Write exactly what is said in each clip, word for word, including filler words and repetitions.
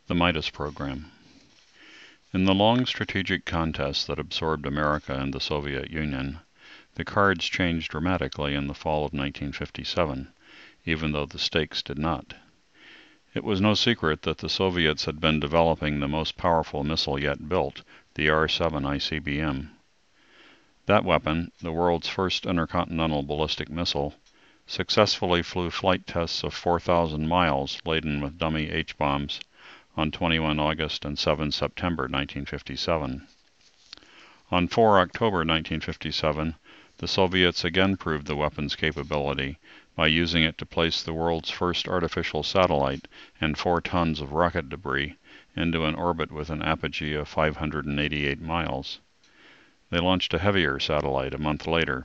The Midas Program. In the long strategic contest that absorbed America and the Soviet Union, the cards changed dramatically in the fall of nineteen fifty-seven, even though the stakes did not. It was no secret that the Soviets had been developing the most powerful missile yet built, the R seven I C B M. That weapon, the world's first intercontinental ballistic missile, successfully flew flight tests of four thousand miles laden with dummy H-bombs on twenty-first of August and seventh of September nineteen fifty-seven. On the fourth of October nineteen fifty-seven, the Soviets again proved the weapon's capability by using it to place the world's first artificial satellite and four tons of rocket debris into an orbit with an apogee of five hundred eighty-eight miles. They launched a heavier satellite a month later.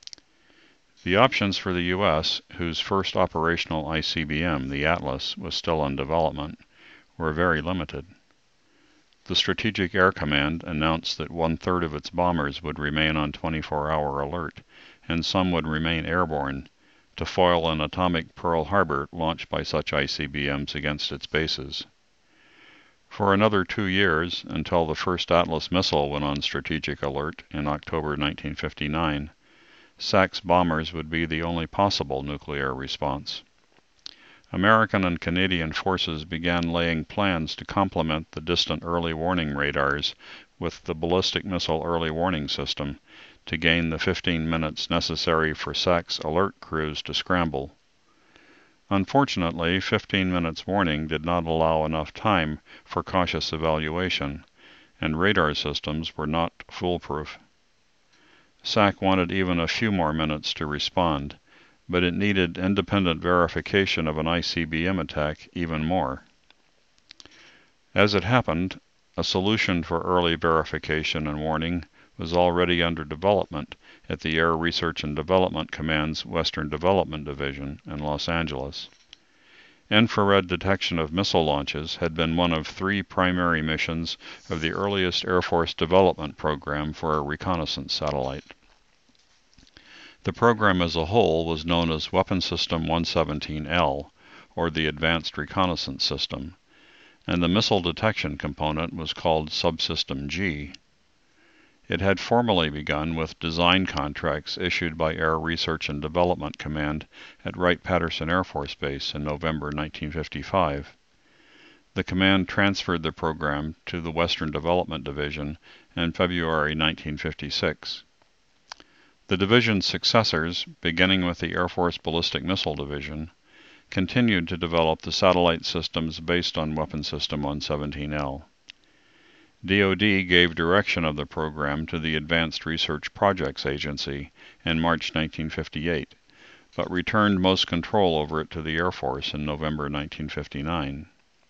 The options for the U S, whose first operational I C B M, the Atlas, was still in development, were very limited. The Strategic Air Command announced that one-third of its bombers would remain on twenty-four hour alert, and some would remain airborne to foil an atomic Pearl Harbor launched by such I C B Ms against its bases. For another two years, until the first Atlas missile went on strategic alert in October nineteen fifty-nine, S A C's bombers would be the only possible nuclear response. American and Canadian forces began laying plans to complement the distant early warning radars with the ballistic missile early warning system to gain the fifteen minutes necessary for S A C's alert crews to scramble. Unfortunately, fifteen minutes warning did not allow enough time for cautious evaluation, and radar systems were not foolproof. S A C wanted even a few more minutes to respond, but it needed independent verification of an I C B M attack even more. As it happened, a solution for early verification and warning was already under development at the Air Research and Development Command's Western Development Division in Los Angeles. Infrared detection of missile launches had been one of three primary missions of the earliest Air Force development program for a reconnaissance satellite. The program as a whole was known as Weapon System one seventeen L, or the Advanced Reconnaissance System, and the missile detection component was called Subsystem G. It had formally begun with design contracts issued by Air Research and Development Command at Wright-Patterson Air Force Base in November nineteen fifty-five. The command transferred the program to the Western Development Division in February nineteen fifty-six. The division's successors, beginning with the Air Force Ballistic Missile Division, continued to develop the satellite systems based on Weapon System one seventeen L. D O D gave direction of the program to the Advanced Research Projects Agency in March nineteen fifty-eight, but returned most control over it to the Air Force in November nineteen fifty-nine.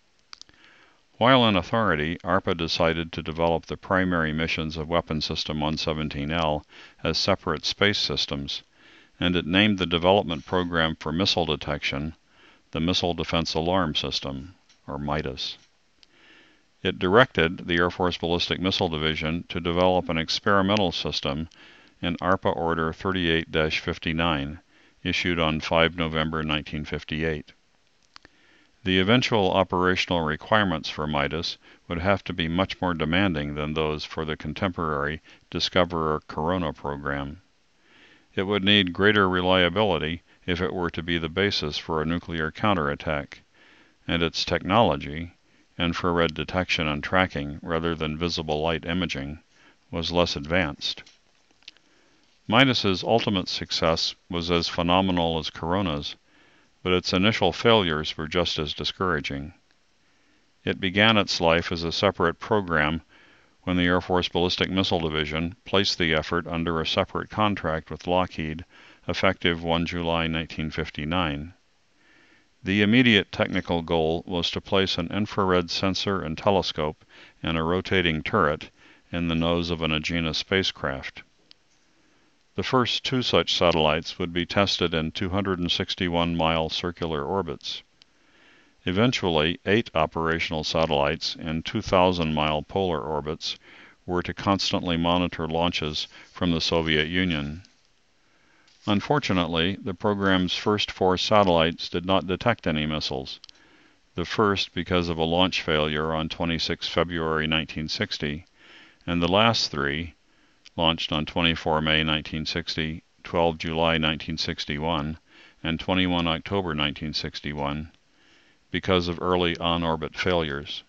While in authority, ARPA decided to develop the primary missions of Weapon System one seventeen L as separate space systems, and it named the development program for missile detection the Missile Defense Alarm System, or MIDAS. It directed the Air Force Ballistic Missile Division to develop an experimental system in ARPA Order thirty-eight dash fifty-nine, issued on the fifth of November nineteen fifty-eight. The eventual operational requirements for MIDAS would have to be much more demanding than those for the contemporary Discoverer Corona program. It would need greater reliability if it were to be the basis for a nuclear counterattack, and its technology, infrared detection and tracking rather than visible light imaging, was less advanced. MIDAS's ultimate success was as phenomenal as Corona's, but its initial failures were just as discouraging. It began its life as a separate program when the Air Force Ballistic Missile Division placed the effort under a separate contract with Lockheed, effective the first of July nineteen fifty-nine. The immediate technical goal was to place an infrared sensor and telescope and a rotating turret in the nose of an Agena spacecraft. The first two such satellites would be tested in two hundred sixty-one mile circular orbits. Eventually, eight operational satellites in two thousand mile polar orbits were to constantly monitor launches from the Soviet Union. Unfortunately, the program's first four satellites did not detect any missiles, the first because of a launch failure on the twenty-sixth of February nineteen sixty, and the last three, launched on the twenty-fourth of May nineteen sixty, the twelfth of July nineteen sixty-one, and the twenty-first of October nineteen sixty-one, because of early on-orbit failures.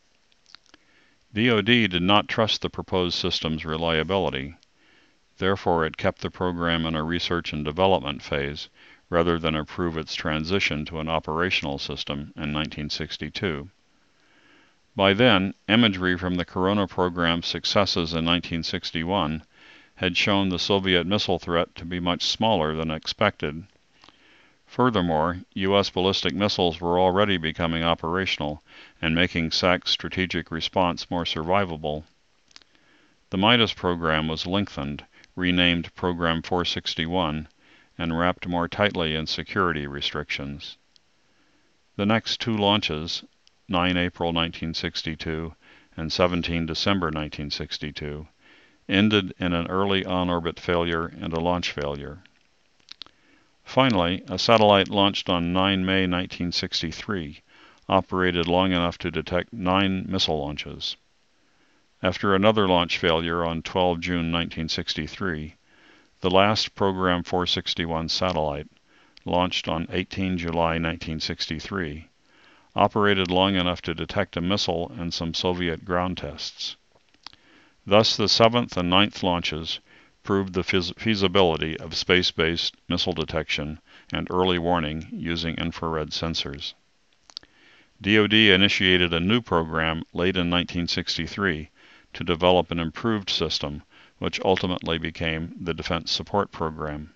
D O D did not trust the proposed system's reliability. Therefore, it kept the program in a research and development phase rather than approve its transition to an operational system in nineteen sixty-two. By then, imagery from the Corona program's successes in nineteen sixty-one had shown the Soviet missile threat to be much smaller than expected. Furthermore, U S ballistic missiles were already becoming operational and making S A C's strategic response more survivable. The Midas program was lengthened, renamed Program four sixty-one, and wrapped more tightly in security restrictions. The next two launches, the ninth of April nineteen sixty-two and the seventeenth of December nineteen sixty-two, ended in an early on-orbit failure and a launch failure. Finally, a satellite launched on the ninth of May nineteen sixty-three operated long enough to detect nine missile launches. After another launch failure on the twelfth of June nineteen sixty-three, the last Program four sixty-one satellite, launched on the eighteenth of July nineteen sixty-three, operated long enough to detect a missile and some Soviet ground tests. Thus, the seventh and ninth launches proved the feasibility of space-based missile detection and early warning using infrared sensors. D O D initiated a new program late in nineteen sixty-three to develop an improved system, which ultimately became the Defense Support Program.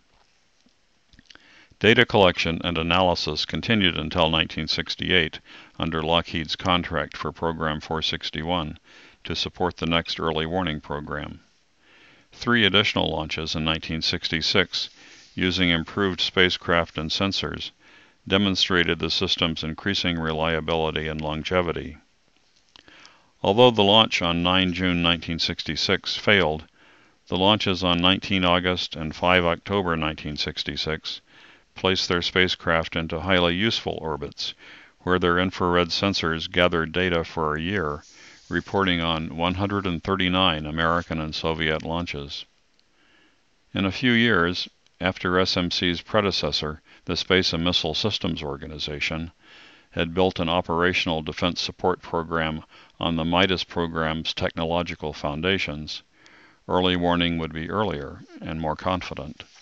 Data collection and analysis continued until nineteen sixty-eight under Lockheed's contract for Program four sixty-one to support the next early warning program. Three additional launches in nineteen sixty-six, using improved spacecraft and sensors, demonstrated the system's increasing reliability and longevity. Although the launch on the ninth of June nineteen sixty-six failed, the launches on the nineteenth of August and the fifth of October nineteen sixty-six placed their spacecraft into highly useful orbits, where their infrared sensors gathered data for a year, reporting on one hundred thirty-nine American and Soviet launches. In a few years, after S M C's predecessor, the Space and Missile Systems Organization, had built an operational defense support program on the Midas program's technological foundations, early warning would be earlier and more confident.